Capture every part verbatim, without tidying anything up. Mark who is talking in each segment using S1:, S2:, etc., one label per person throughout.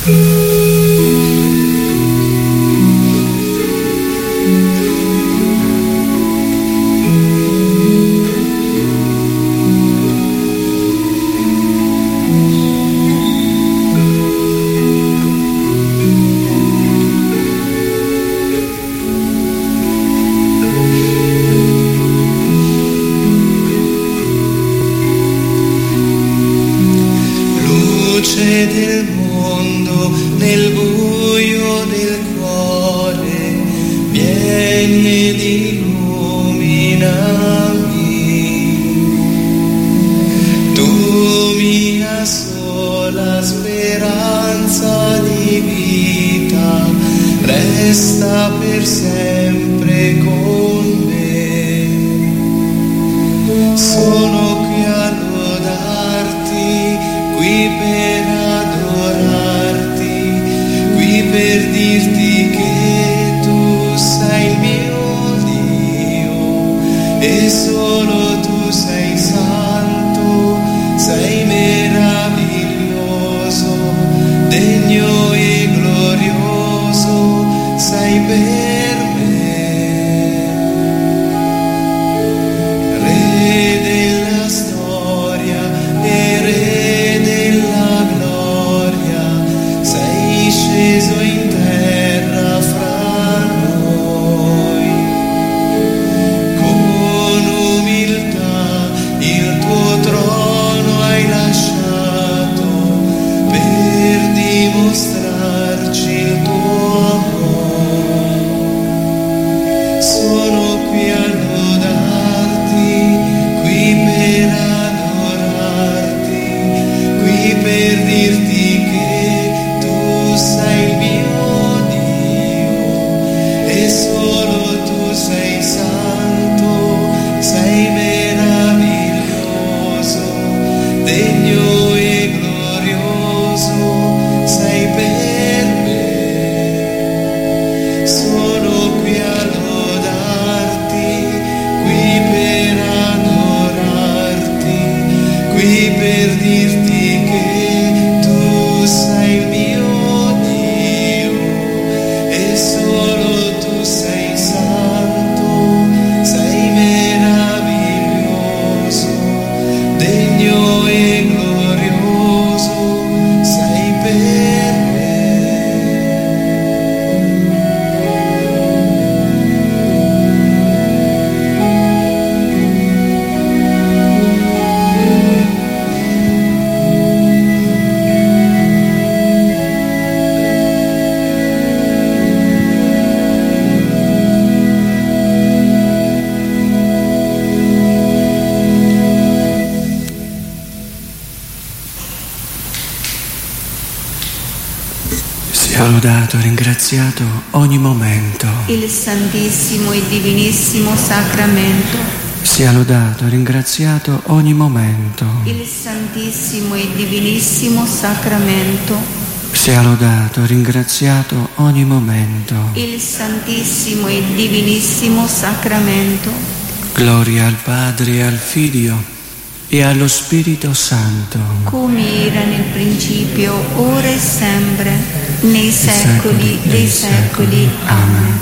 S1: Lodato e ringraziato ogni momento.
S2: Il Santissimo e Divinissimo Sacramento.
S1: Sia lodato e ringraziato ogni momento.
S2: Il Santissimo e Divinissimo Sacramento.
S1: Sia lodato e ringraziato ogni momento.
S2: Il Santissimo e Divinissimo Sacramento.
S1: Gloria al Padre e al Figlio e allo Spirito Santo,
S2: come era nel principio, ora e sempre, nei secoli dei secoli. Amen.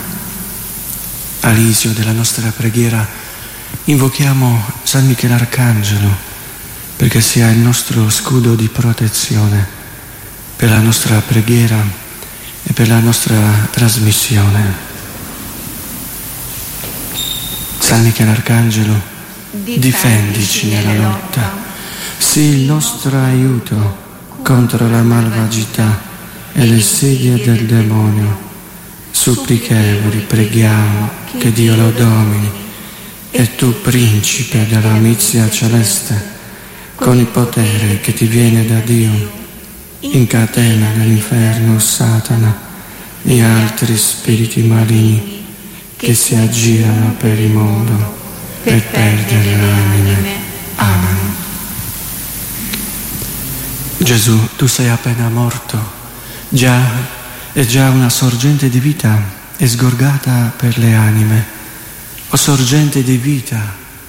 S1: All'inizio della nostra preghiera invochiamo San Michele Arcangelo perché sia il nostro scudo di protezione per la nostra preghiera e per la nostra trasmissione. San Michele Arcangelo, difendici nella lotta, sii il nostro aiuto contro la malvagità e le sedie del demonio. Supplichevoli preghiamo che Dio lo domini, e tu, principe della mizia celeste, con il potere che ti viene da Dio, incatena nell'inferno Satana e altri spiriti maligni che si aggirano per il mondo per perdere le anime. Amen. Gesù, tu sei appena morto, già è già una sorgente di vita è sgorgata per le anime. O sorgente di vita,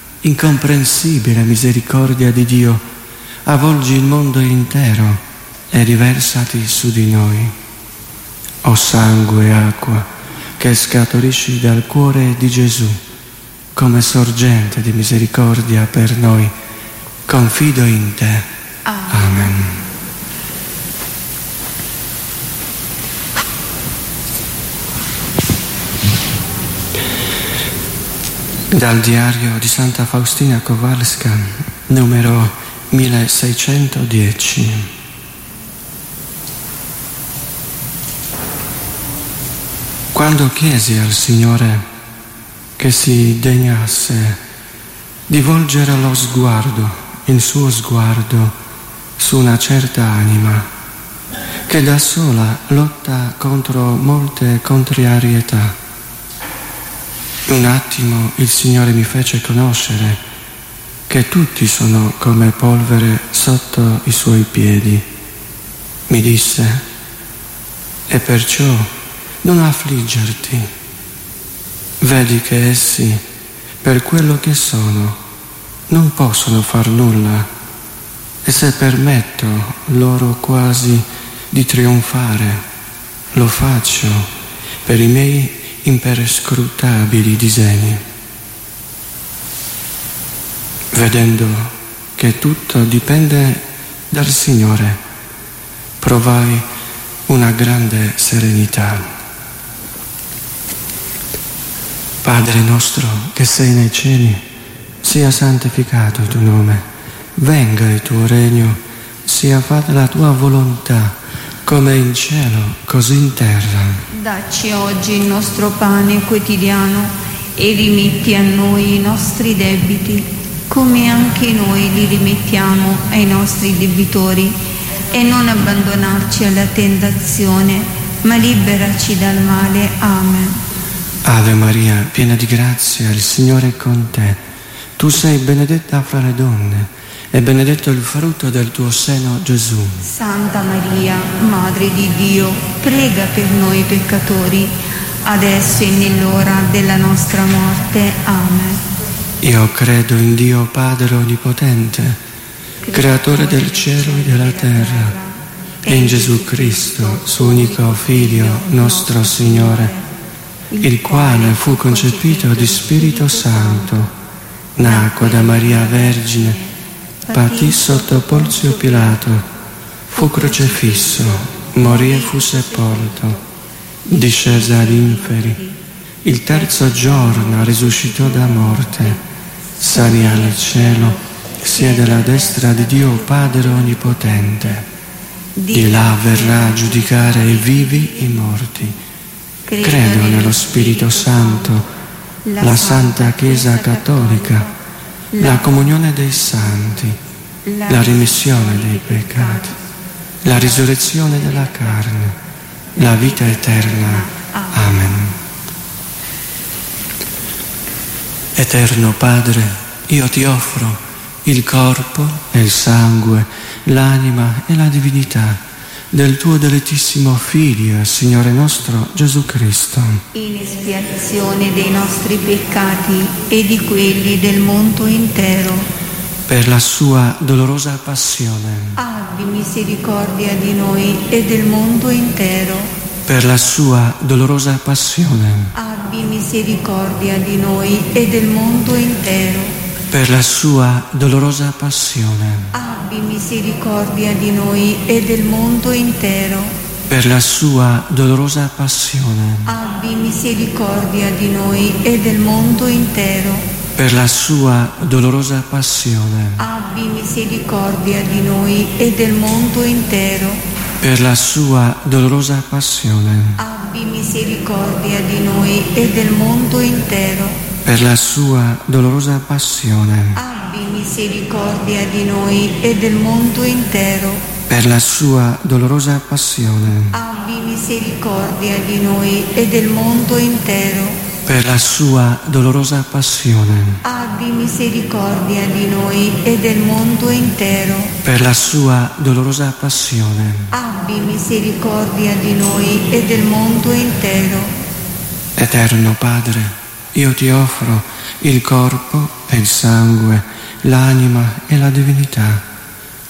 S1: incomprensibile misericordia di Dio, avvolgi il mondo intero e riversati su di noi. O sangue e acqua che scaturisci dal cuore di Gesù, come sorgente di misericordia per noi, confido in te. Amen. Dal diario di Santa Faustina Kowalska, numero milleseicentodieci. Quando chiesi al Signore che si degnasse di volgere lo sguardo, il suo sguardo, su una certa anima che da sola lotta contro molte contrarietà, un attimo il Signore mi fece conoscere che tutti sono come polvere sotto i suoi piedi. Mi disse: e perciò non affliggerti, vedi che essi, per quello che sono, non possono far nulla, e se permetto loro quasi di trionfare, lo faccio per i miei imperscrutabili disegni. Vedendo che tutto dipende dal Signore, provai una grande serenità. Padre nostro che sei nei cieli, sia santificato il tuo nome, venga il tuo regno, sia fatta la tua volontà, come in cielo, così in terra.
S2: Dacci oggi il nostro pane quotidiano e rimetti a noi i nostri debiti, come anche noi li rimettiamo ai nostri debitori, e non abbandonarci alla tentazione, ma liberaci dal male. Amen.
S1: Ave Maria, piena di grazia, il Signore è con te. Tu sei benedetta fra le donne, e benedetto il frutto del tuo seno, Gesù.
S2: Santa Maria, Madre di Dio, prega per noi peccatori, adesso e nell'ora della nostra morte. Amen.
S1: Io credo in Dio Padre Onnipotente, Creatore del cielo e della terra, e in Gesù Cristo, suo unico Figlio, nostro Signore, il quale fu concepito di Spirito Santo, nacque da Maria Vergine, patì sotto Ponzio Pilato, fu crocifisso, morì e fu sepolto, discese agli inferi, il terzo giorno risuscitò da morte, salì al cielo, siede alla destra di Dio Padre Onnipotente. Di là verrà a giudicare i vivi e i morti. Credo nello Spirito Santo, la Santa Chiesa Cattolica, la comunione dei santi, la remissione dei peccati, la risurrezione della carne, la vita eterna. Amen. Eterno Padre, io ti offro il corpo e il sangue, l'anima e la divinità del tuo dilettissimo Figlio, Signore nostro Gesù Cristo,
S2: in espiazione dei nostri peccati e di quelli del mondo intero,
S1: per la sua dolorosa passione,
S2: abbi misericordia di noi e del mondo intero,
S1: per la sua dolorosa passione,
S2: abbi misericordia di noi e del mondo intero,
S1: per la sua dolorosa passione,
S2: abbi misericordia di noi e del mondo intero,
S1: per la sua dolorosa passione,
S2: abbi misericordia di noi e del mondo intero,
S1: per la sua dolorosa passione,
S2: abbi misericordia di noi e del mondo intero,
S1: per la sua dolorosa passione,
S2: abbi misericordia di noi e del mondo intero,
S1: per la sua dolorosa passione,
S2: abbi misericordia di noi e del mondo intero,
S1: per la sua dolorosa passione,
S2: abbi misericordia di noi e del mondo intero,
S1: per la sua dolorosa passione,
S2: abbi misericordia di noi e del mondo intero,
S1: per la sua dolorosa passione,
S2: abbi misericordia di noi e del mondo intero.
S1: Eterno Padre, io ti offro il corpo e il sangue, l'anima e la divinità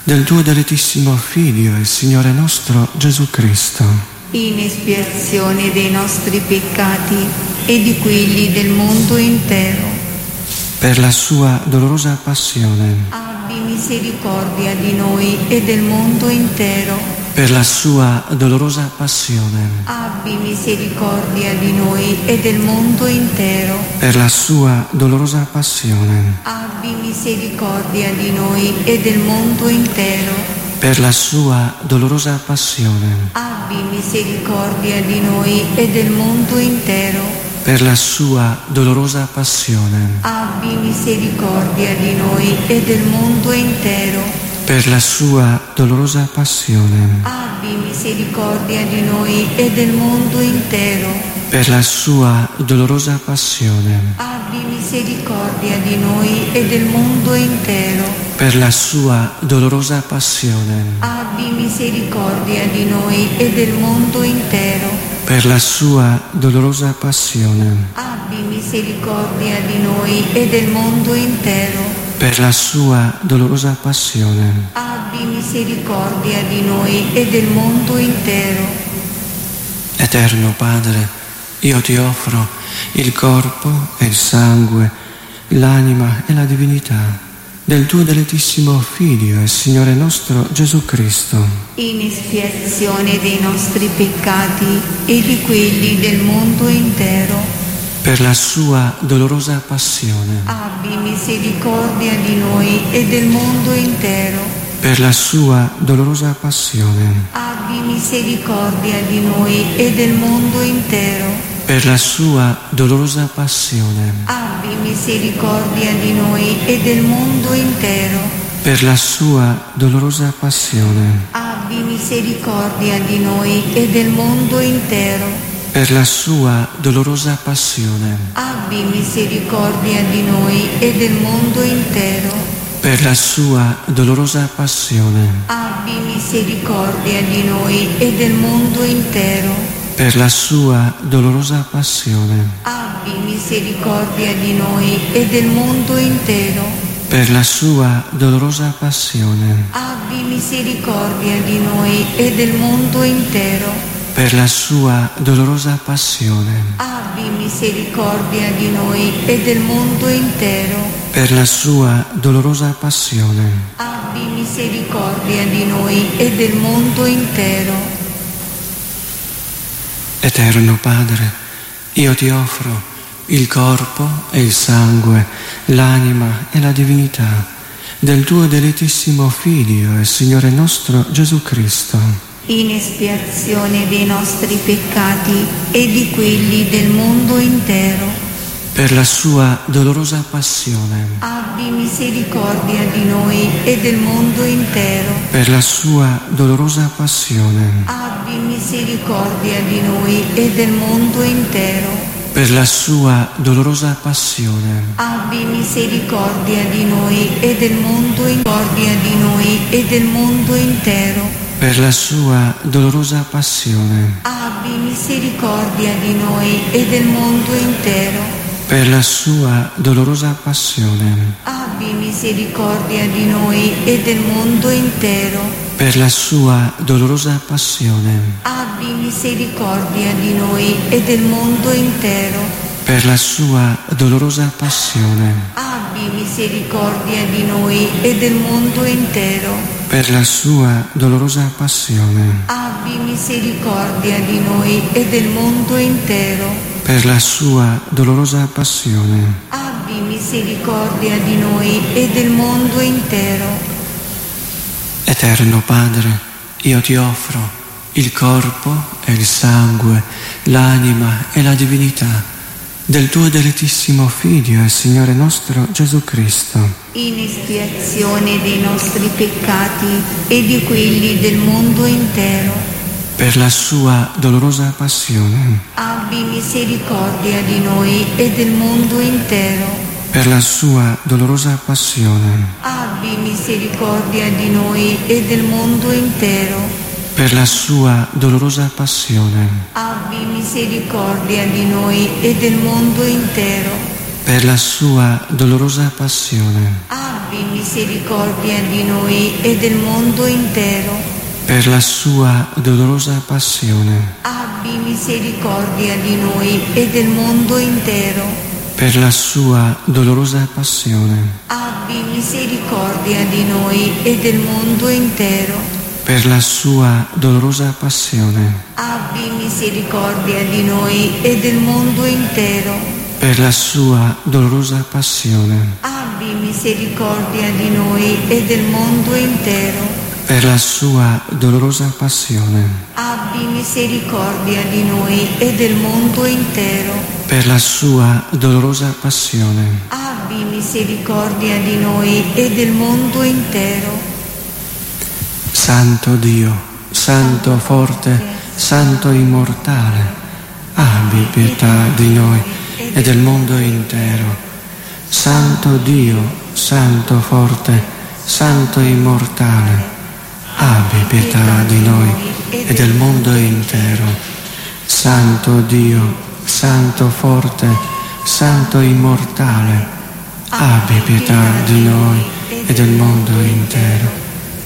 S1: del tuo dilettissimo Figlio e Signore nostro Gesù Cristo,
S2: in espiazione dei nostri peccati e di quelli del mondo intero,
S1: per la sua dolorosa passione,
S2: abbi misericordia di noi e del mondo intero,
S1: per la sua dolorosa passione,
S2: abbi misericordia di noi e del mondo intero,
S1: per la sua dolorosa passione,
S2: abbi misericordia di noi e del mondo intero,
S1: per la sua dolorosa passione,
S2: abbi misericordia di noi e del mondo intero,
S1: per la sua dolorosa passione,
S2: abbi misericordia di noi e del mondo intero,
S1: per la sua dolorosa passione,
S2: abbi misericordia di noi e del mondo intero,
S1: per la sua dolorosa passione,
S2: abbi misericordia di noi e del mondo intero,
S1: per la sua dolorosa passione,
S2: abbi misericordia di noi e del mondo intero,
S1: per la sua dolorosa passione,
S2: abbi misericordia di noi e del mondo intero,
S1: per la sua dolorosa passione,
S2: abbi misericordia di noi e del mondo intero.
S1: Eterno Padre, io ti offro il corpo e il sangue, l'anima e la divinità del tuo dilettissimo Figlio e Signore nostro Gesù Cristo,
S2: in espiazione dei nostri peccati e di quelli del mondo intero,
S1: per la sua dolorosa passione,
S2: abbi misericordia di noi e del mondo intero,
S1: per la sua dolorosa passione,
S2: abbi misericordia di noi e del mondo intero,
S1: per la sua dolorosa passione,
S2: abbi misericordia di noi e del mondo intero,
S1: per la sua dolorosa passione,
S2: abbi misericordia di noi e del mondo intero,
S1: per la sua dolorosa passione,
S2: abbi misericordia di noi e del mondo intero,
S1: per la sua dolorosa passione,
S2: abbi misericordia di noi e del mondo intero,
S1: per la sua dolorosa passione,
S2: abbi misericordia di noi e del mondo intero,
S1: per la sua dolorosa passione,
S2: abbi misericordia di noi e del mondo intero,
S1: per la sua dolorosa passione,
S2: abbi misericordia di noi e del mondo intero,
S1: per la sua dolorosa passione,
S2: abbi misericordia di noi e del mondo intero.
S1: Eterno Padre, io ti offro il corpo e il sangue, l'anima e la divinità del tuo dilettissimo Figlio e Signore nostro Gesù Cristo,
S2: in espiazione dei nostri peccati e di quelli del mondo intero,
S1: per la sua dolorosa passione,
S2: abbi misericordia di noi e del mondo intero,
S1: per la sua dolorosa passione,
S2: abbi misericordia di noi e del mondo intero,
S1: per la sua dolorosa passione,
S2: abbi misericordia di noi e del mondo intero, di noi e del mondo intero,
S1: per la sua dolorosa passione,
S2: abbi misericordia di noi e del mondo intero,
S1: per la sua dolorosa passione,
S2: abbi misericordia di noi e del mondo intero,
S1: per la sua dolorosa passione,
S2: abbi misericordia di noi e del mondo intero,
S1: per la sua dolorosa passione,
S2: abbi misericordia di noi e del mondo intero,
S1: per la sua dolorosa passione,
S2: abbi misericordia di noi e del mondo intero,
S1: per la sua dolorosa passione,
S2: abbi misericordia di noi e del mondo intero.
S1: Eterno Padre, io ti offro il corpo e il sangue, l'anima e la divinità del tuo dilettissimo Figlio e Signore nostro Gesù Cristo,
S2: in espiazione dei nostri peccati e di quelli del mondo intero,
S1: per la sua dolorosa passione,
S2: abbi misericordia di noi e del mondo intero,
S1: per la sua dolorosa passione,
S2: abbi misericordia di noi e del mondo intero,
S1: per la sua dolorosa passione,
S2: abbi misericordia di noi e del mondo intero,
S1: per la sua dolorosa passione,
S2: abbi Abbi misericordia di noi e del mondo intero.
S1: Per la sua dolorosa passione.
S2: Abbi misericordia di noi e del mondo intero.
S1: Per la sua dolorosa passione.
S2: Abbi misericordia di noi e del mondo intero.
S1: Per la sua dolorosa passione.
S2: Abbi misericordia di noi e del mondo intero.
S1: Per la sua dolorosa passione.
S2: Abbi misericordia di noi e del mondo intero.
S1: Per la sua dolorosa passione.
S2: Abbi misericordia di noi e del mondo intero.
S1: Per la sua dolorosa passione.
S2: Abbi misericordia di noi e del mondo intero.
S1: Santo Dio, Santo forte, Santo immortale, abbi pietà di noi e del mondo intero. Santo Dio, Santo forte, Santo immortale, abbi pietà di noi e del mondo intero. Santo Dio, Santo forte, Santo immortale, abbi pietà di noi e del mondo intero.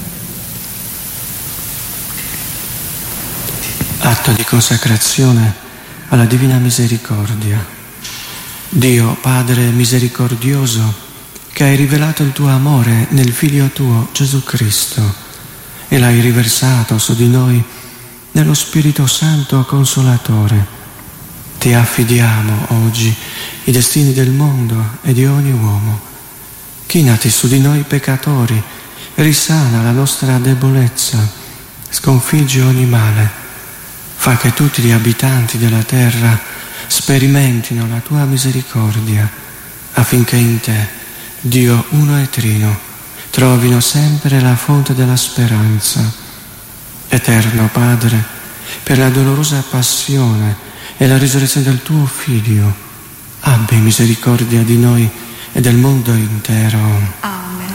S1: Atto di consacrazione alla Divina Misericordia. Dio Padre misericordioso, che hai rivelato il tuo amore nel Figlio tuo Gesù Cristo e l'hai riversato su di noi nello Spirito Santo Consolatore, ti affidiamo oggi i destini del mondo e di ogni uomo. Chinati su di noi peccatori, risana la nostra debolezza, sconfiggi ogni male. Fa che tutti gli abitanti della terra sperimentino la tua misericordia, affinché in te, Dio uno e trino, trovino sempre la fonte della speranza. Eterno Padre, per la dolorosa passione e la risurrezione del tuo Figlio, abbi misericordia di noi e del mondo intero.
S2: Amen.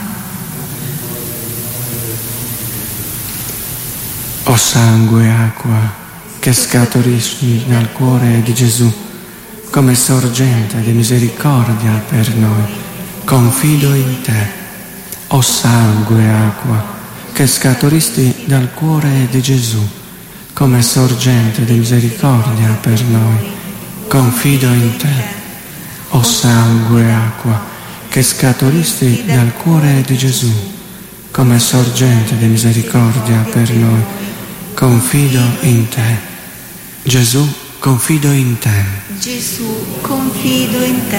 S1: O sangue e acqua, che scaturisci dal cuore di Gesù, come sorgente di misericordia per noi, confido in te. O sangue e acqua, che scaturisti dal cuore di Gesù, come sorgente di misericordia per noi, confido in te. O sangue e acqua, che scaturisti dal cuore di Gesù, come sorgente di misericordia per noi, confido in te. Gesù, confido in te.
S2: Gesù, confido in te.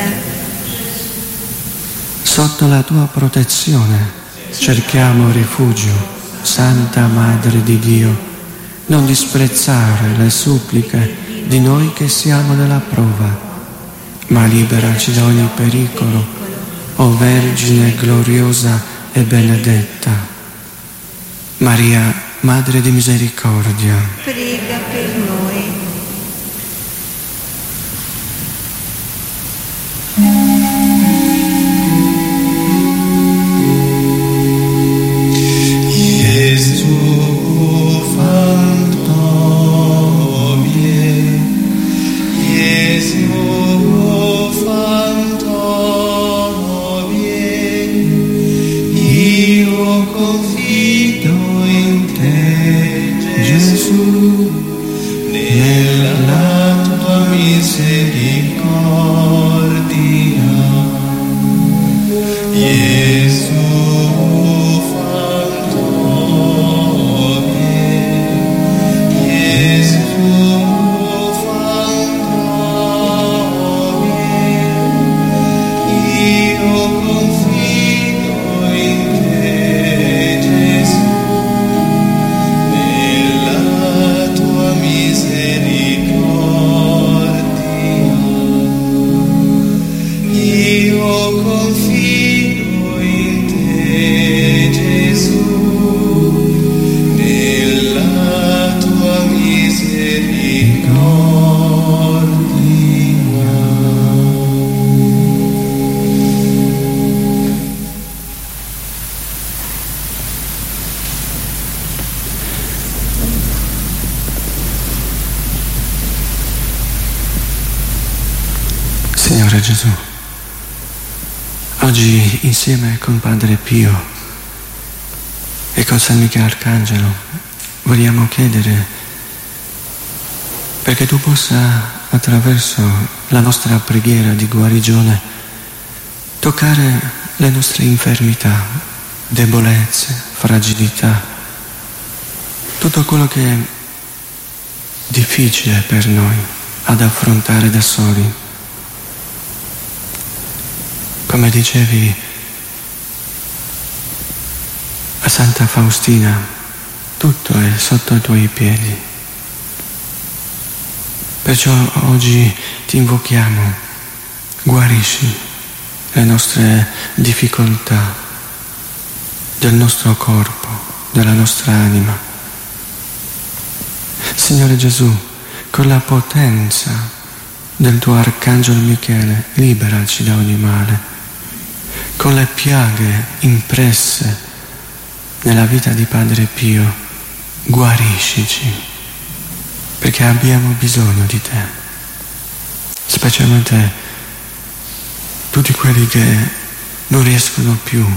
S1: Sotto la tua protezione cerchiamo rifugio, Santa Madre di Dio. Non disprezzare le suppliche di noi che siamo nella prova, ma liberaci da ogni pericolo, o Vergine gloriosa e benedetta. Maria, Madre di misericordia,
S2: prega per noi.
S1: Oggi insieme con Padre Pio e con San Michele Arcangelo vogliamo chiedere perché tu possa, attraverso la nostra preghiera di guarigione, toccare le nostre infermità, debolezze, fragilità, tutto quello che è difficile per noi ad affrontare da soli. Come dicevi a Santa Faustina, tutto è sotto i tuoi piedi. Perciò oggi ti invochiamo, guarisci le nostre difficoltà del nostro corpo, della nostra anima. Signore Gesù, con la potenza del tuo Arcangelo Michele, liberaci da ogni male. Con le piaghe impresse nella vita di Padre Pio, guariscici, perché abbiamo bisogno di te, specialmente tutti quelli che non riescono più,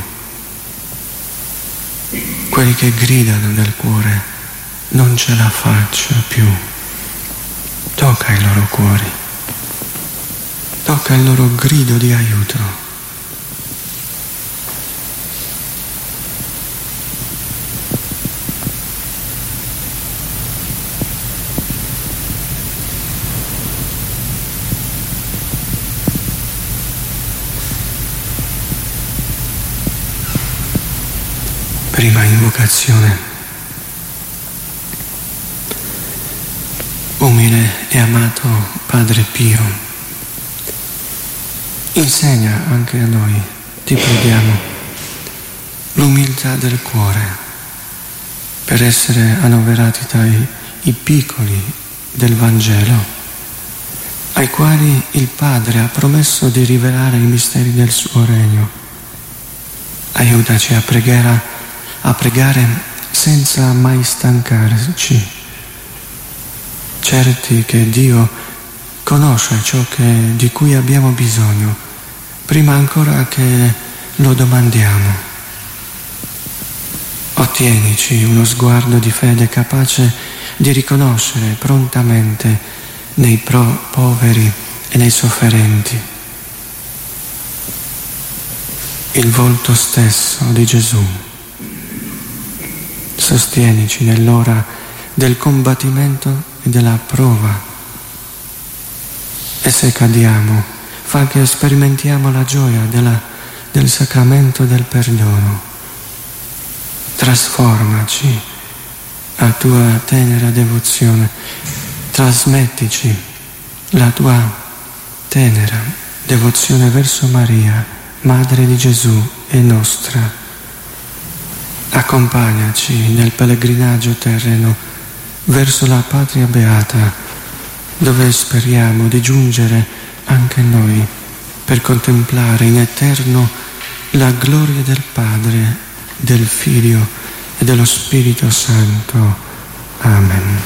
S1: quelli che gridano nel cuore, non ce la faccio più. Tocca i loro cuori, tocca il loro grido di aiuto. Prima invocazione. Umile e amato Padre Pio, insegna anche a noi, ti preghiamo, l'umiltà del cuore per essere annoverati tra i, i piccoli del Vangelo, ai quali il Padre ha promesso di rivelare i misteri del suo regno. Aiutaci a pregare a pregare senza mai stancarci, certi che Dio conosce ciò che, di cui abbiamo bisogno, prima ancora che lo domandiamo. Ottienici uno sguardo di fede capace di riconoscere prontamente nei pro- poveri e nei sofferenti il volto stesso di Gesù. Sostienici nell'ora del combattimento e della prova. E se cadiamo, fa che sperimentiamo la gioia della, del sacramento del perdono. Trasformaci a tua tenera devozione. Trasmettici la tua tenera devozione verso Maria, Madre di Gesù e nostra. Accompagnaci nel pellegrinaggio terreno verso la patria beata, dove speriamo di giungere anche noi per contemplare in eterno la gloria del Padre, del Figlio e dello Spirito Santo. Amen.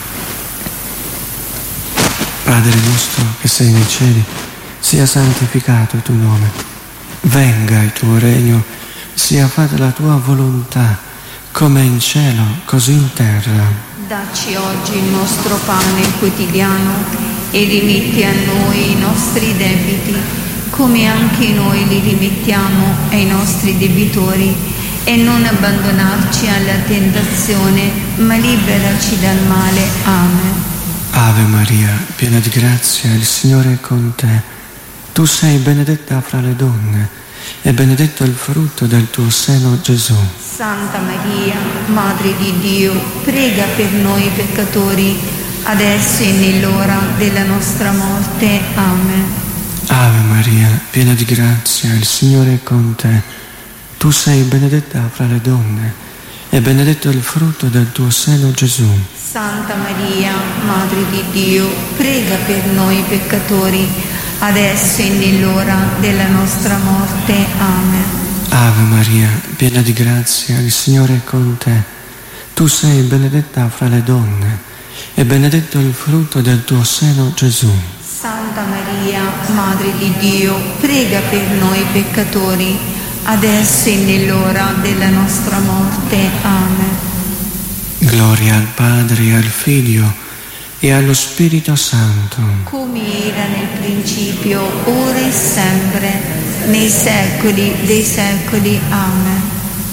S1: Padre nostro che sei nei cieli, sia santificato il tuo nome, venga il tuo regno, sia fatta la tua volontà, come in cielo, così in terra.
S2: Dacci oggi il nostro pane quotidiano e rimetti a noi i nostri debiti, come anche noi li rimettiamo ai nostri debitori, e non abbandonarci alla tentazione, ma liberaci dal male. Amen.
S1: Ave Maria, piena di grazia, il Signore è con te. Tu sei benedetta fra le donne, e benedetto il frutto del tuo seno, Gesù.
S2: Santa Maria, Madre di Dio, prega per noi peccatori, adesso e nell'ora della nostra morte. Amen.
S1: Ave Maria, piena di grazia, il Signore è con te. Tu sei benedetta fra le donne, e benedetto il frutto del tuo seno, Gesù.
S2: Santa Maria, Madre di Dio, prega per noi peccatori, adesso e nell'ora della nostra morte. Amen.
S1: Ave Maria, piena di grazia, il Signore è con te. Tu sei benedetta fra le donne, e benedetto il frutto del tuo seno, Gesù.
S2: Santa Santa Maria, Madre di Dio, prega per noi peccatori, adesso e nell'ora della nostra morte. Amen.
S1: Gloria al Padre, e al Figlio e allo Spirito Santo,
S2: come era nel principio, ora e sempre, nei secoli dei secoli. Amen.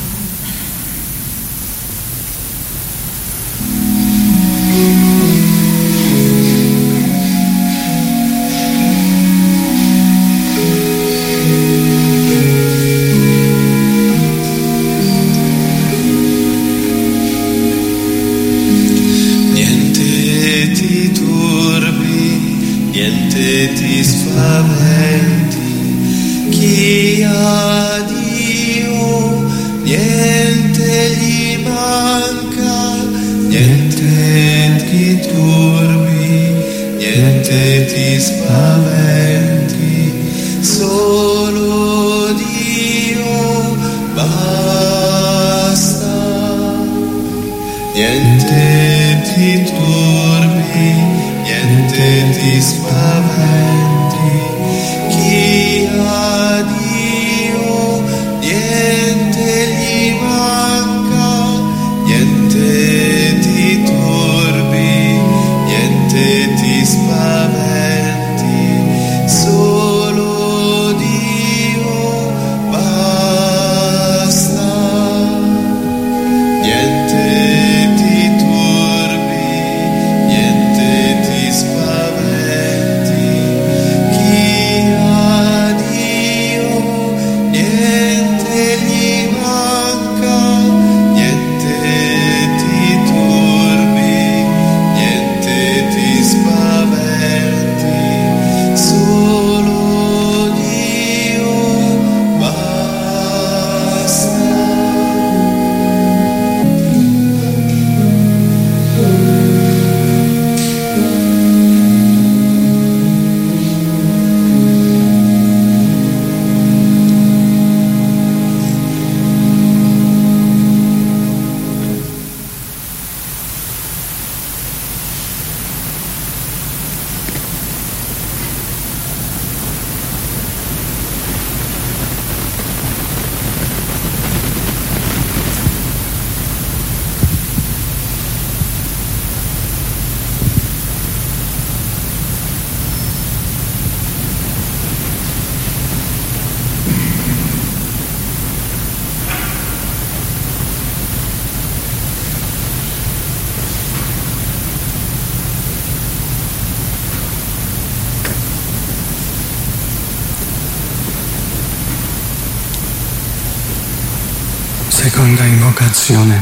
S1: Seconda invocazione.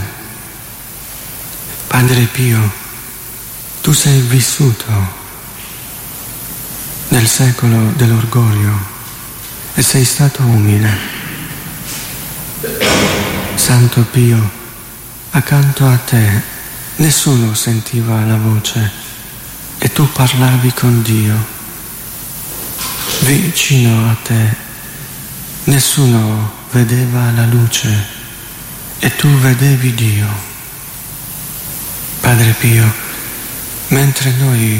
S1: Padre Pio, tu sei vissuto nel secolo dell'orgoglio e sei stato umile. Santo Pio, accanto a te nessuno sentiva la voce e tu parlavi con Dio. Vicino a te nessuno vedeva la luce e tu vedevi Dio. Padre Pio, mentre noi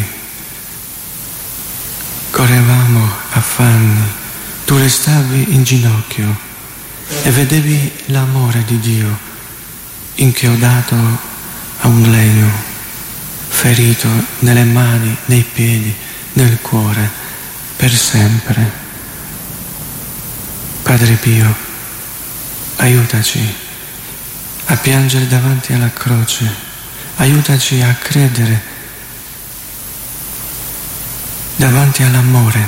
S1: correvamo affanni, tu restavi in ginocchio e vedevi l'amore di Dio inchiodato a un legno, ferito nelle mani, nei piedi, nel cuore, per sempre. Padre Pio, aiutaci a piangere davanti alla croce, aiutaci a credere davanti all'amore,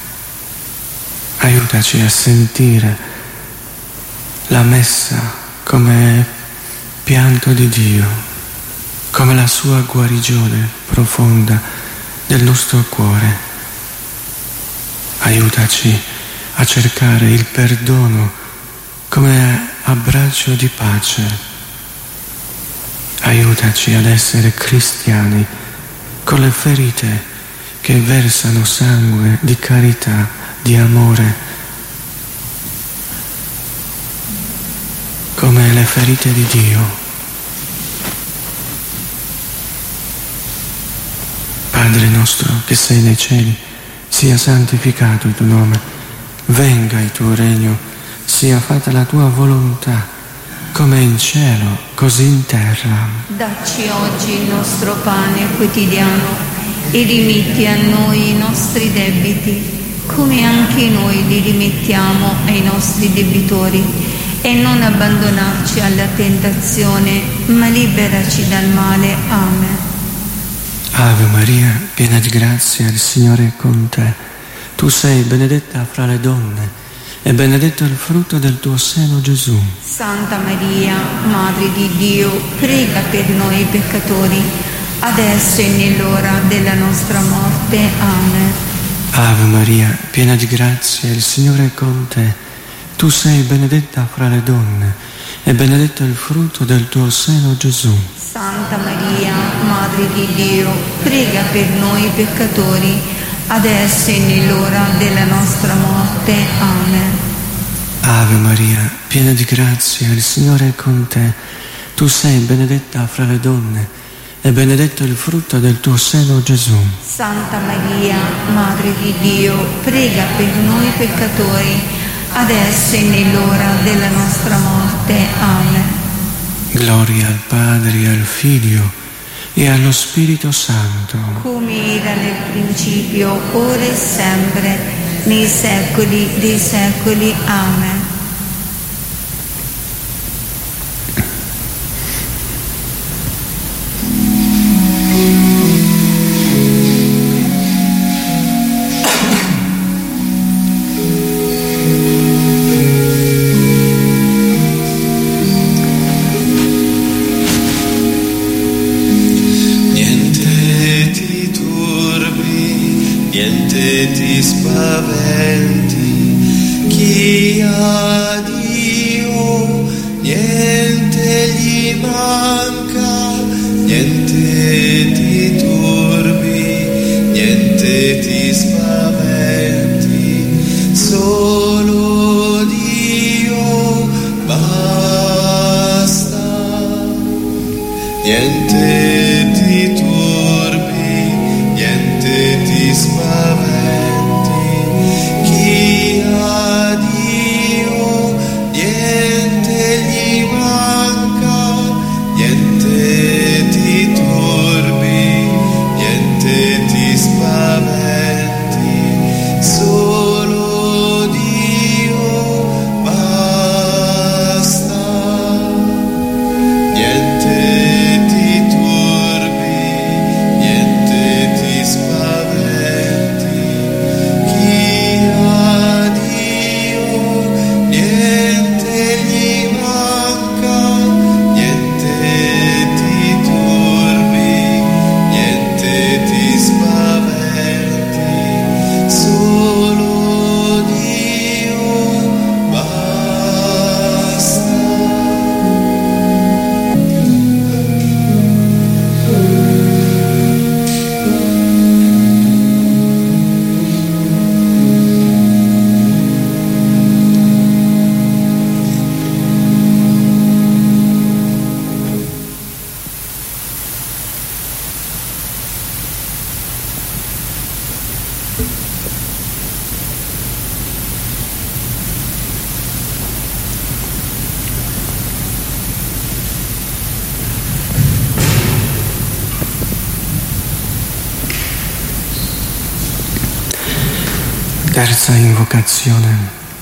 S1: aiutaci a sentire la messa come pianto di Dio, come la sua guarigione profonda del nostro cuore. Aiutaci a cercare il perdono come abbraccio di pace. Aiutaci ad essere cristiani con le ferite che versano sangue di carità, di amore, come le ferite di Dio. Padre nostro che sei nei cieli, sia santificato il tuo nome, venga il tuo regno, sia fatta la tua volontà, come in cielo, così in terra.
S2: Dacci oggi il nostro pane quotidiano e rimetti a noi i nostri debiti, come anche noi li rimettiamo ai nostri debitori, e non abbandonarci alla tentazione, ma liberaci dal male. Amen.
S1: Ave Maria, piena di grazia, il Signore è con te. Tu sei benedetta fra le donne, e benedetto il frutto del tuo seno, Gesù.
S2: Santa Maria, Madre di Dio, prega per noi peccatori, adesso e nell'ora della nostra morte. Amen.
S1: Ave Maria, piena di grazia, il Signore è con te. Tu sei benedetta fra le donne, e benedetto il frutto del tuo seno, Gesù.
S2: Santa Maria, Madre di Dio, prega per noi peccatori, adesso e nell'ora della nostra morte. Amen.
S1: Ave Maria, piena di grazia, il Signore è con te. Tu sei benedetta fra le donne, e benedetto il frutto del tuo seno, Gesù.
S2: Santa Maria, Madre di Dio, prega per noi peccatori, adesso e nell'ora della nostra morte. Amen.
S1: Gloria al Padre, e al Figlio, e allo Spirito Santo.
S2: Come era nel principio, ora e sempre, nei secoli dei secoli. Amen.
S1: Terza invocazione.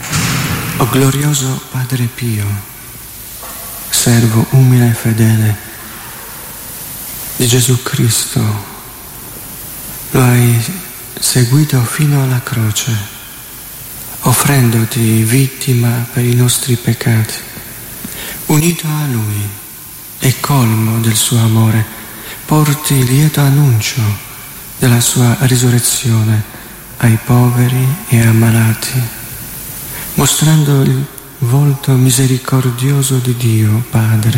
S1: O glorioso Padre Pio, servo umile e fedele di Gesù Cristo, lo hai seguito fino alla croce, offrendoti vittima per i nostri peccati. Unito a Lui e colmo del suo amore, porti lieto annuncio della sua risurrezione ai poveri e ammalati, mostrando il volto misericordioso di Dio Padre.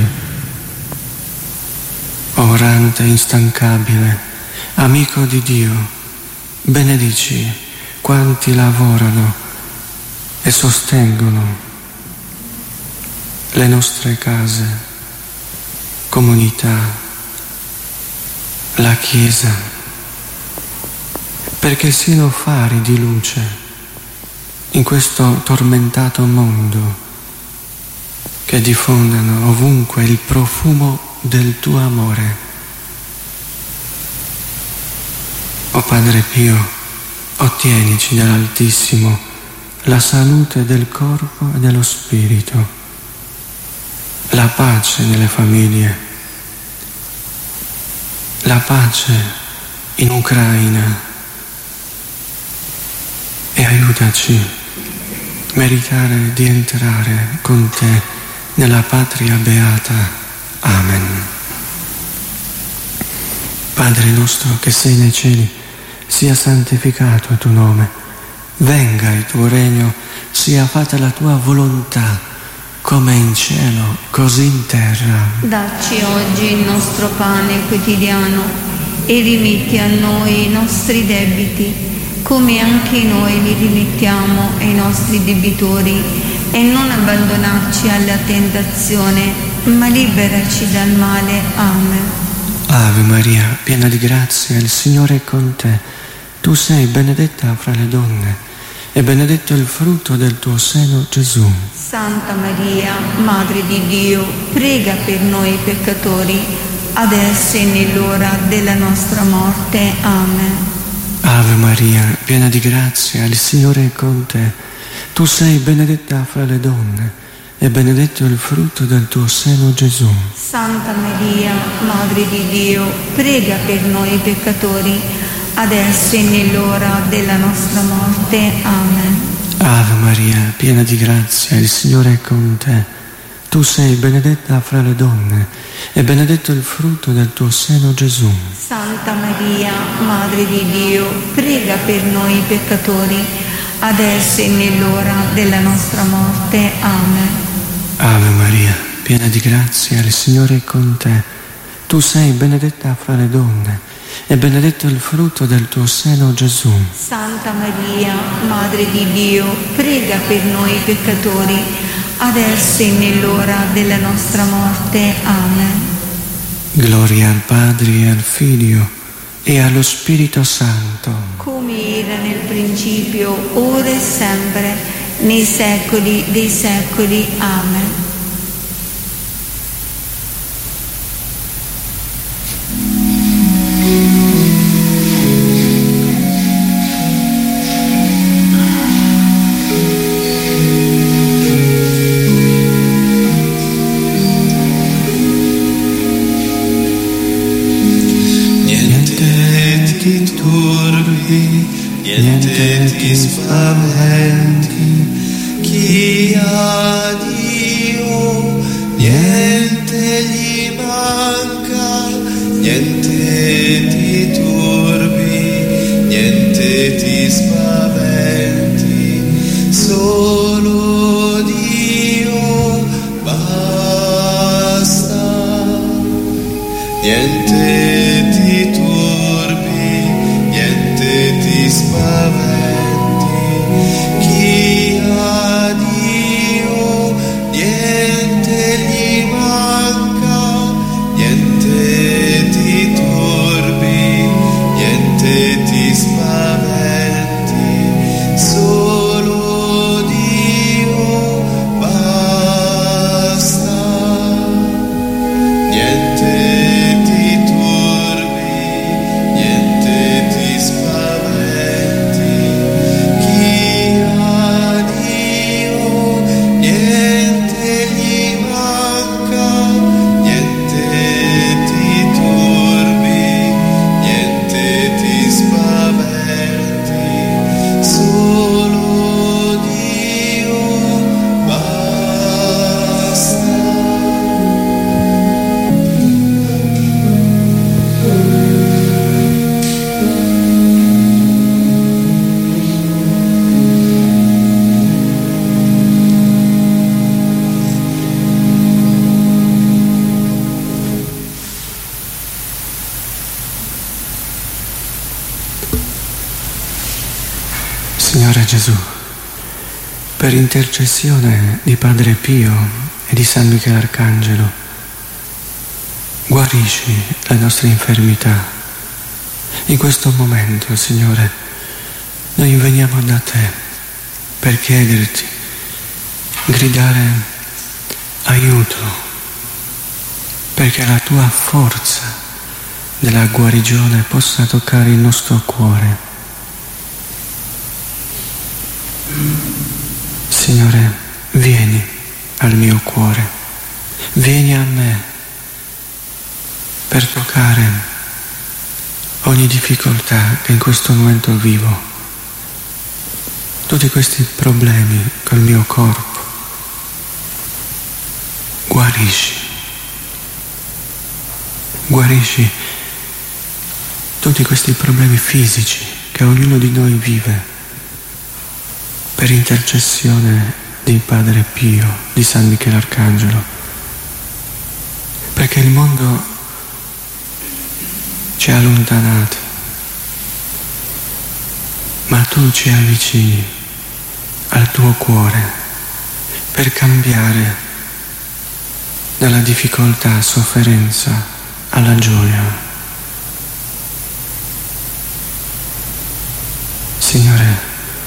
S1: Orante instancabile, amico di Dio, benedici quanti lavorano e sostengono le nostre case, comunità, la Chiesa, perché siano fari di luce in questo tormentato mondo, che diffondano ovunque il profumo del tuo amore. O Padre Pio, ottienici dall'Altissimo la salute del corpo e dello spirito, la pace nelle famiglie, la pace in Ucraina, e aiutaci a meritare di entrare con te nella patria beata. Amen. Padre nostro che sei nei cieli, sia santificato il tuo nome, venga il tuo regno, sia fatta la tua volontà, come in cielo, così in terra.
S2: Dacci oggi il nostro pane quotidiano e rimetti a noi i nostri debiti, come anche noi li rimettiamo ai nostri debitori, e non abbandonarci alla tentazione, ma liberaci dal male. Amen.
S1: Ave Maria, piena di grazia, il Signore è con te. Tu sei benedetta fra le donne, e benedetto il frutto del tuo seno, Gesù.
S2: Santa Maria, Madre di Dio, prega per noi peccatori, adesso e nell'ora della nostra morte. Amen.
S1: Ave Maria, piena di grazia, il Signore è con te. Tu sei benedetta fra le donne, e benedetto il frutto del tuo seno, Gesù.
S2: Santa Maria, Madre di Dio, prega per noi peccatori, adesso e nell'ora della nostra morte. Amen.
S1: Ave Maria, piena di grazia, il Signore è con te. Tu sei benedetta fra le donne, e benedetto il frutto del tuo seno, Gesù.
S2: Santa Maria, Madre di Dio, prega per noi peccatori, adesso e nell'ora della nostra morte. Amen.
S1: Ave Maria, piena di grazia, il Signore è con te. Tu sei benedetta fra le donne, e benedetto il frutto del tuo seno, Gesù.
S2: Santa Maria, Madre di Dio, prega per noi peccatori, adesso e nell'ora della nostra morte. Amen.
S1: Gloria al Padre e al Figlio e allo Spirito Santo,
S2: come era nel principio, ora e sempre, nei secoli dei secoli. Amen.
S3: Niente ti spaventi, chi ha Dio, niente gli manca, niente ti turbi, niente ti spaventi, solo Dio basta, niente ti turbi, niente ti spaventi, chi ha Dio, niente gli manca, niente ti turbi, niente ti spaventi, solo Dio basta, niente ti turbi, niente ti spaventi, chi ha Dio, niente gli manca, niente ti turbi, niente ti spaventi, solo Dio basta.
S1: Signore Gesù, per intercessione di Padre Pio e di San Michele Arcangelo, guarisci le nostre infermità. In questo momento, Signore, Noi veniamo da te per chiederti, gridare aiuto, perché la tua forza della guarigione possa toccare il nostro cuore. Signore, vieni al mio cuore, vieni a me per toccare ogni difficoltà che in questo momento vivo, tutti questi problemi col mio corpo. Guarisci, guarisci tutti questi problemi fisici che ognuno di noi vive per intercessione di Padre Pio, di San Michele Arcangelo, perché il mondo ci ha allontanati, ma tu ci avvicini al tuo cuore per cambiare dalla difficoltà, sofferenza alla gioia. Signore,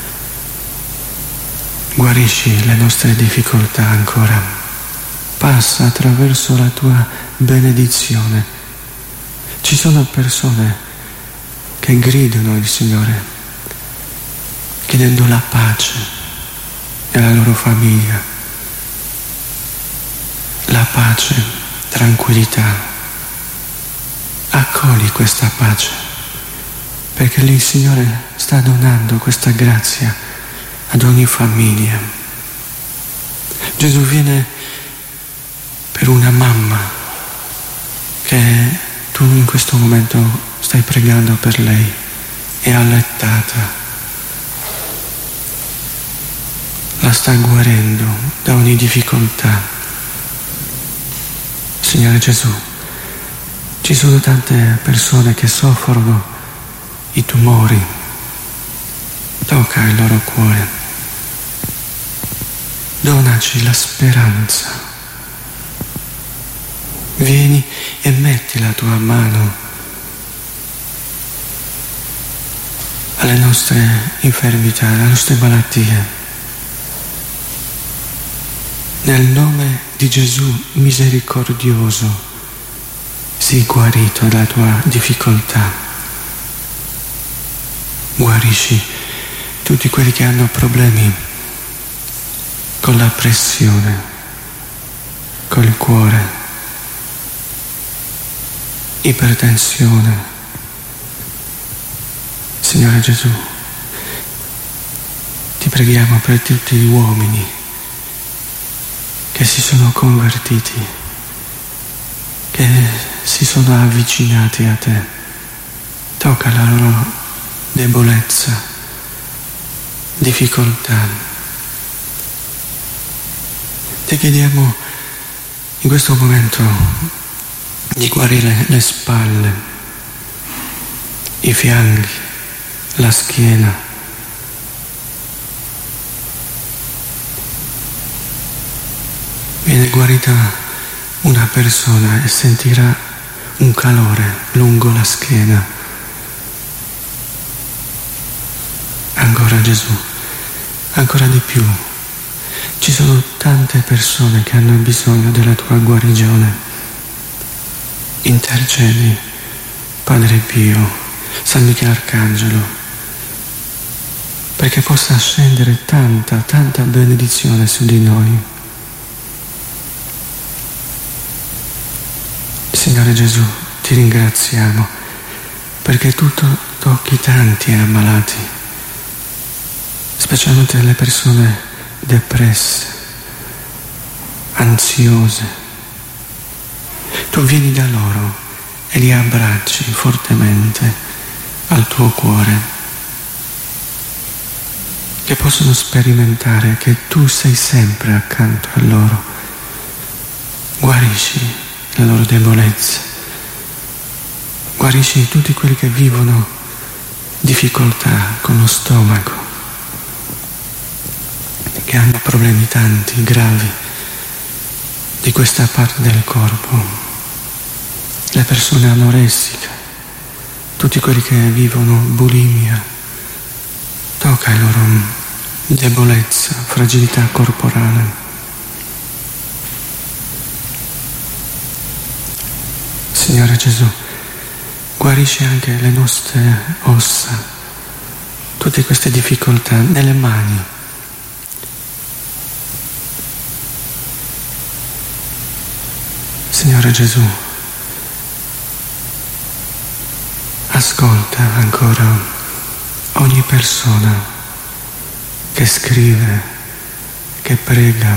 S1: guarisci le nostre difficoltà ancora, passa attraverso la tua benedizione. Ci sono persone che gridano il Signore, chiedendo la pace nella loro famiglia, la pace, tranquillità. Accogli questa pace, perché il Signore sta donando questa grazia ad ogni famiglia. Gesù viene per una mamma che tu in questo momento stai pregando per lei, è allettata, la sta guarendo da ogni difficoltà. Signore Gesù, ci sono tante persone che soffrono i tumori, tocca il loro cuore, donaci la speranza, vieni e metti la tua mano alle nostre infermità, alle nostre malattie. Nel nome di Gesù misericordioso, sii guarito dalla tua difficoltà. Guarisci tutti quelli che hanno problemi con la pressione, col cuore, ipertensione. Signore Gesù, ti preghiamo per tutti gli uomini che si sono convertiti, che si sono avvicinati a te. Tocca la loro debolezza, difficoltà. Ti chiediamo in questo momento di guarire le spalle, i fianchi, la schiena. Viene guarita una persona e sentirà un calore lungo la schiena. Ancora Gesù, ancora di più. Ci sono tante persone che hanno bisogno della tua guarigione. Intercedi, Padre Pio, San Michele Arcangelo, perché possa scendere tanta, tanta benedizione su di noi. Signore Gesù, ti ringraziamo perché tu to- tocchi tanti ammalati, specialmente le persone depresse, ansiose. Tu vieni da loro e li abbracci fortemente al tuo cuore, che possono sperimentare che tu sei sempre accanto a loro. Guarisci le loro debolezze, guarisci tutti quelli che vivono difficoltà con lo stomaco, che hanno problemi tanti, gravi di questa parte del corpo, le persone anoressiche, tutti quelli che vivono bulimia, Tocca la loro debolezza, fragilità corporale. Signore Gesù, guarisci anche le nostre ossa, tutte queste difficoltà nelle mani. Signore Gesù, ascolta ancora ogni persona che scrive, che prega,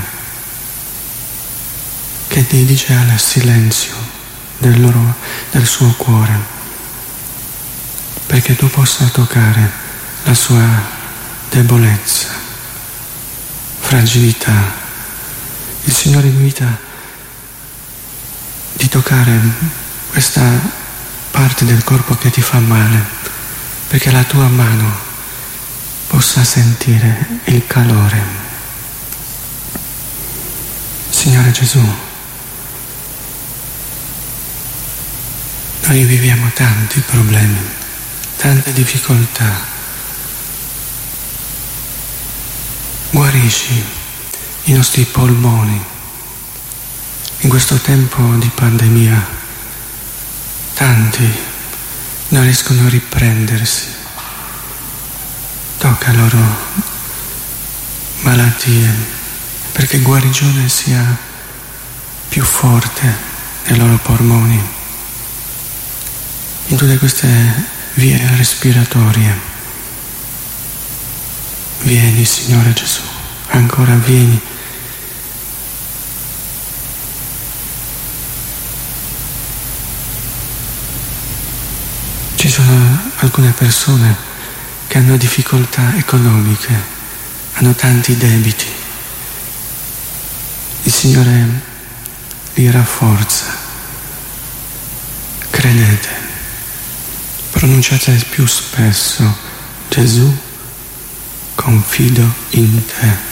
S1: che ti dice al silenzio del, loro, del suo cuore, perché tu possa toccare la sua debolezza, fragilità. Il Signore invita di toccare questa parte del corpo che ti fa male, perché la tua mano possa sentire il calore. Signore Gesù, noi viviamo tanti problemi, tante difficoltà. Guarisci i nostri polmoni. In questo tempo di pandemia tanti non riescono a riprendersi. Tocca loro malattie, perché guarigione sia più forte nei loro polmoni, in tutte queste vie respiratorie. Vieni, Signore Gesù, ancora vieni. Ci sono alcune persone che hanno difficoltà economiche, hanno tanti debiti. Il Signore li rafforza. Credete, pronunciate più spesso: Gesù, confido in te.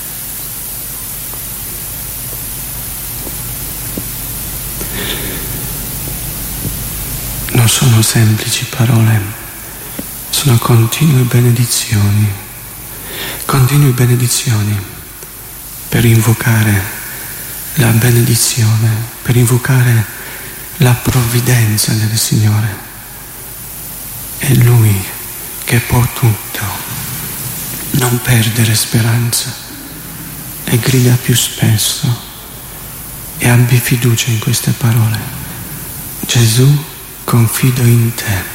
S1: Non sono semplici parole, sono continue benedizioni, continue benedizioni per invocare la benedizione, per invocare la provvidenza del Signore. È Lui che può tutto. Non perdere speranza e grida più spesso e abbi fiducia in queste parole. Gesù, confido in te.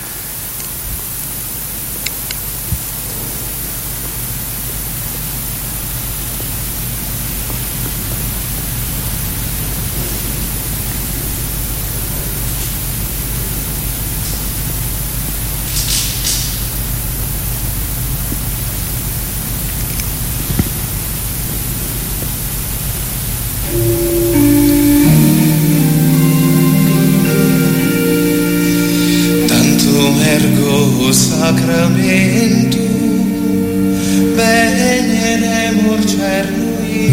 S3: Sacramento, veneremur cernui,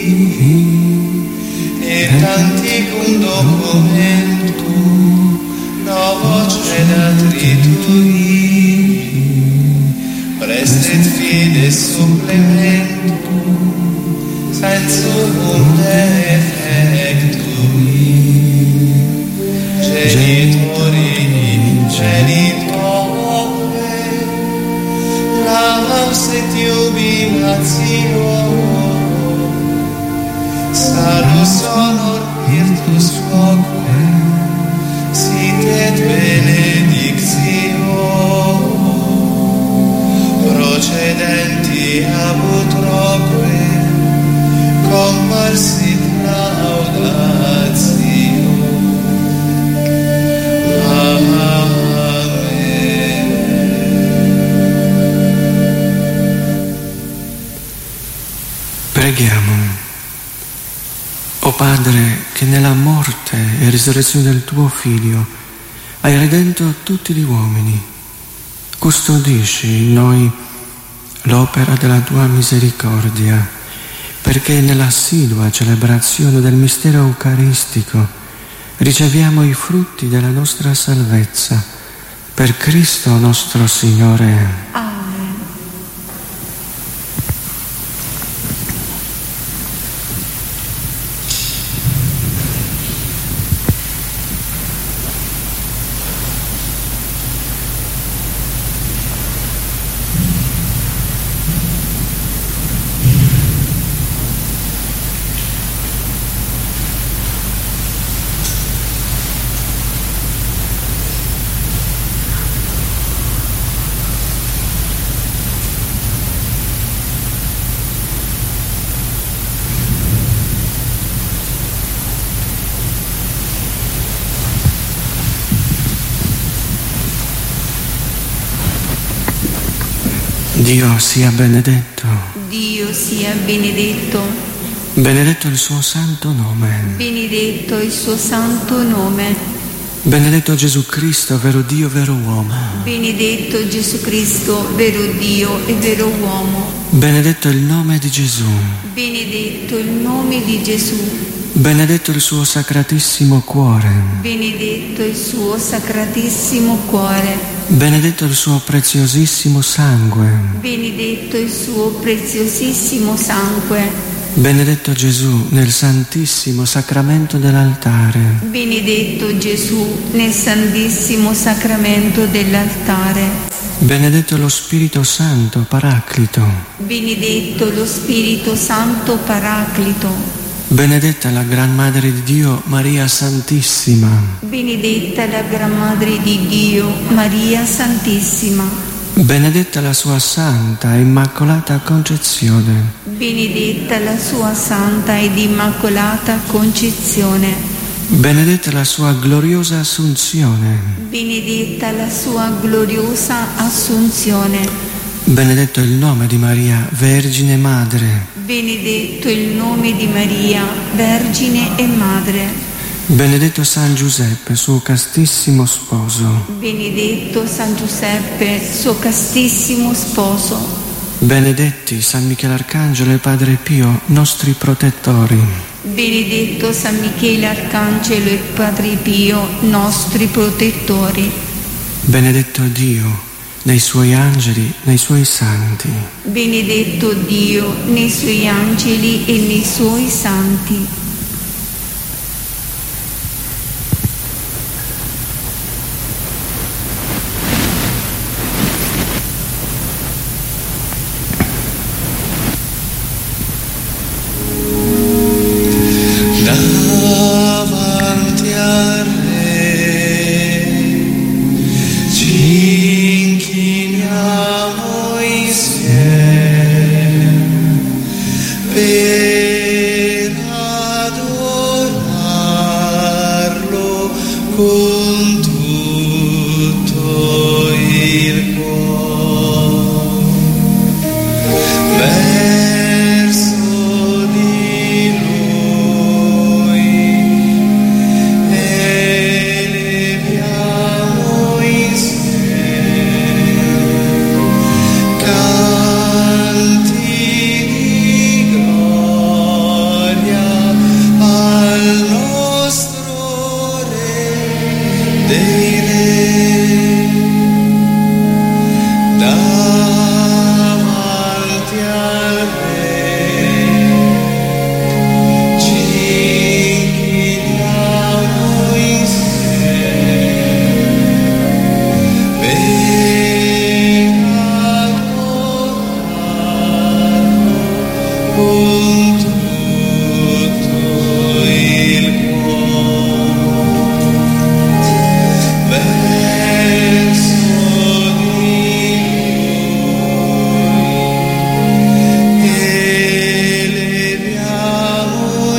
S3: e tanticum documentum novoce datritui, prestet fides supplementum, sensum defectui, genitori in genitori, laus et jubilatio, salus honor virtus quoque, sit et benedictio, procedenti ab utroque, comparsit laudatio.
S1: Preghiamo. O Padre, che nella morte e risurrezione del tuo Figlio hai redento tutti gli uomini, custodisci in noi l'opera della tua misericordia, perché nell'assidua celebrazione del mistero eucaristico riceviamo i frutti della nostra salvezza. Per Cristo nostro Signore.
S2: Amen.
S1: Dio sia benedetto.
S2: Dio sia benedetto.
S1: Benedetto il suo santo nome.
S2: Benedetto il suo santo nome.
S1: Benedetto Gesù Cristo, vero Dio, vero uomo.
S2: Benedetto Gesù Cristo, vero Dio e vero uomo.
S1: Benedetto il nome di Gesù.
S2: Benedetto il nome di Gesù.
S1: Benedetto il suo sacratissimo cuore.
S2: Benedetto il suo sacratissimo cuore.
S1: Benedetto il suo preziosissimo sangue.
S2: Benedetto il suo preziosissimo sangue.
S1: Benedetto Gesù nel santissimo sacramento dell'altare.
S2: Benedetto Gesù nel santissimo sacramento dell'altare.
S1: Benedetto lo Spirito Santo Paraclito.
S2: Benedetto lo Spirito Santo Paraclito.
S1: Benedetta la Gran Madre di Dio, Maria Santissima.
S2: Benedetta la Gran Madre di Dio, Maria Santissima.
S1: Benedetta la sua Santa e Immacolata Concezione.
S2: Benedetta la sua Santa ed Immacolata Concezione.
S1: Benedetta la sua gloriosa Assunzione.
S2: Benedetta la sua gloriosa Assunzione.
S1: Benedetto il nome di Maria, Vergine Madre.
S2: Benedetto il nome di Maria, Vergine e Madre.
S1: Benedetto San Giuseppe, suo castissimo sposo.
S2: Benedetto San Giuseppe, suo castissimo sposo.
S1: Benedetti San Michele Arcangelo e Padre Pio, nostri protettori.
S2: Benedetto San Michele Arcangelo e Padre Pio, nostri protettori.
S1: Benedetto Dio nei suoi angeli, nei suoi santi.
S2: Benedetto Dio nei suoi angeli e nei suoi santi.
S3: Davanti al Re ci inchiniamo insieme per adorarlo con tutto il cuore. Verso di Lui eleviamo insieme canti di gloria al nostro Re dei Re. Davanti al Re ci inchiniamo insieme per adorarlo con tutto il cuore. Verso di Lui eleviamo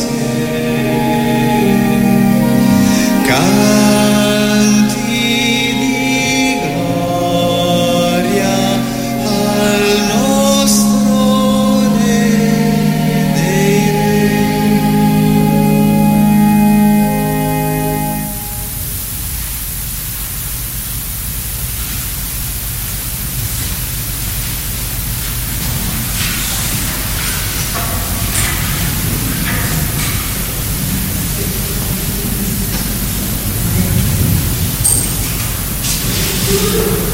S3: insieme canti di gloria al nostro Re dei Re.
S4: Thank you.